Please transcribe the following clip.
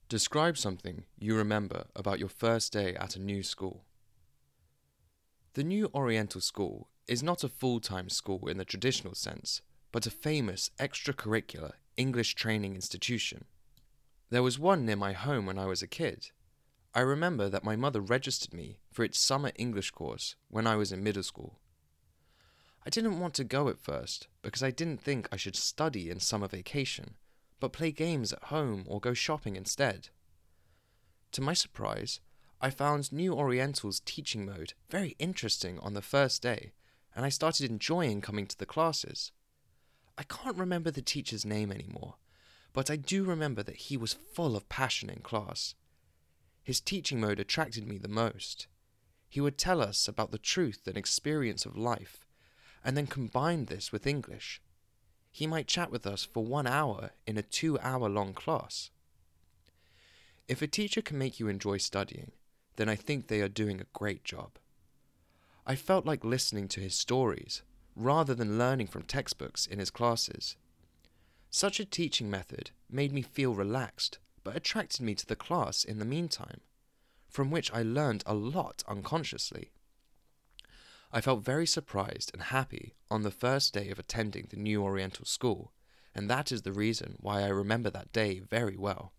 Describe something you remember about your first day at a new school. The New Oriental School is not a full-time school in the traditional sense, but a famous extracurricular English training institution. There was one near my home when I was a kid. I remember that my mother registered me for its summer English course when I was in middle school. I didn't want to go at first because I didn't think I should study in summer vacation, but play games at home or go shopping instead. To my surprise, I found New Oriental's teaching mode very interesting on the first day, and I started enjoying coming to the classes. I can't remember the teacher's name anymore, but I do remember that he was full of passion in class. His teaching mode attracted me the most. He would tell us about the truth and experience of life, and then combine this with English. He might chat with us for 1 hour in a 2-hour-long class. If a teacher can make you enjoy studying, then I think they are doing a great job. I felt like listening to his stories, rather than learning from textbooks in his classes. Such a teaching method made me feel relaxed, but attracted me to the class in the meantime, from which I learned a lot unconsciously. I felt very surprised and happy on the first day of attending the New Oriental School, and that is the reason why I remember that day very well.